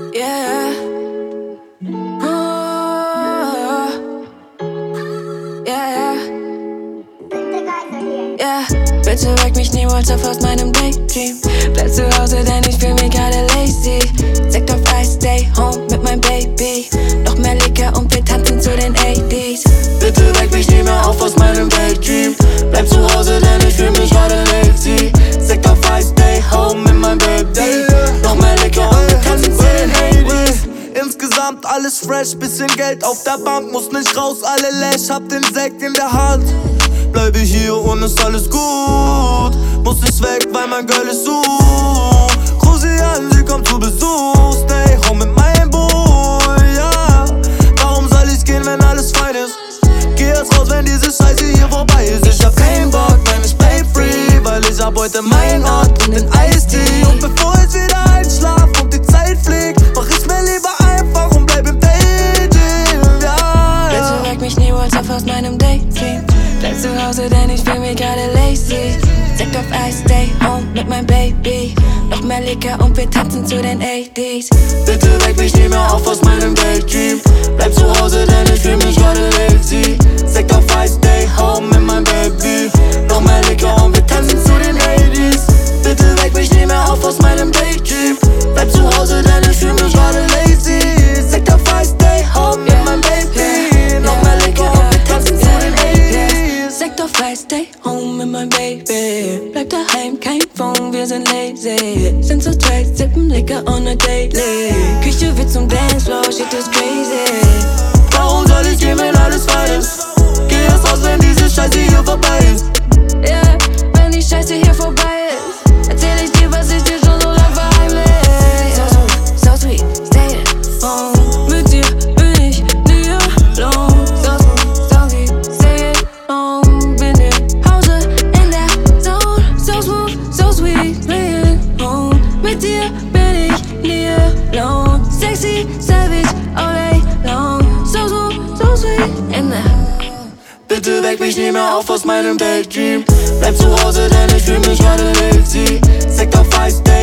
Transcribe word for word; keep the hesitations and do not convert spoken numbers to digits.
Yeah. Oh. Yeah. Yeah. Bitte weck mich niemals auf aus meinem Daydream. Bleib zu Hause, denn ich fühl mich gerade lazy. Sekt auf Eis, stay home mit meinem Baby. Noch mehr Liquor und wir tanzen zu den achtziger. Bitte weck mich nie mehr auf aus meinem Daydream. Bleib zu Hause, denn ich fühl mich gerade lazy. Sekt auf Eis, stay home mit meinem Baby. Noch mehr Liquor und wir tanzen zu den achtziger. Insgesamt alles fresh, bisschen Geld auf der Bank, muss nicht raus, alle läsch, hab den Sekt in der Hand. Bleibe hier und ist alles gut, muss nicht weg, weil mein Girl ist so. Ruf sie an, sie kommt zu Besuch, stay home mit meinem Boy, ja. Warum soll ich gehen, wenn alles fein ist? Geh jetzt raus, wenn diese Scheiße hier vorbei ist. Ich hab keinen Bock, wenn ich play free, weil ich hab heute meinen Ort und den Eistee. Und bevor ich wieder einschlaf und die Zeit fliegt, mach ich mir lieber einfach und bleib im Daydream, ja, ja. Bitte weck mich niemals auf aus meinem Daydream. Bleib zu Hause, denn ich fühl mich gerade lazy. Sekt auf Eis, stay home mit meinem Baby. Noch mehr Liquor und wir tanzen zu den achtziger. Bitte weck mich nie mehr auf aus meinem Daydream. Bleib zu Hause, denn ich fühl mich gerade lazy. Sekt auf Eis, stay home mit meinem Baby. Noch mehr Liquor und wir tanzen zu den achtziger. Bitte weck mich nie mehr auf aus meinem Daydream. Bleib zu Hause, denn ich fühl mich gerade lazy. Sekt auf Eis, stay home mit meinem Baby. Noch mehr Liquor und wir tanzen zu den achtziger. Sekt auf Eis, stay home mit meinem Baby. Bleib daheim, kein Phone, wir sind lazy. Sind so straight, sippen Liquor on a daily. Küche wird zum Dancefloor, shit is crazy. Warum soll ich gehen, wenn alles fein ist? Geh erst raus, wenn diese Scheiße hier vorbei ist. Yeah, wenn die Scheiße hier vorbei ist, erzähl ich dir, was ich dir schon so lang verheimlich. So sweet, so sweet, stay at home. Mit dir bin ich nie alone. So smooth, so sweet, stay at home. Bin zu Hause in der Zone. So smooth, so sweet, stay at home. Mit dir bin ich nie alone. Sexy, savage, all day long. So smooth, so sweet, in der Bitte weck mich nie mehr auf aus meinem Daydream. Bleib zu Hause, denn ich fühl mich gerade lazy. Sekt auf Eis, stay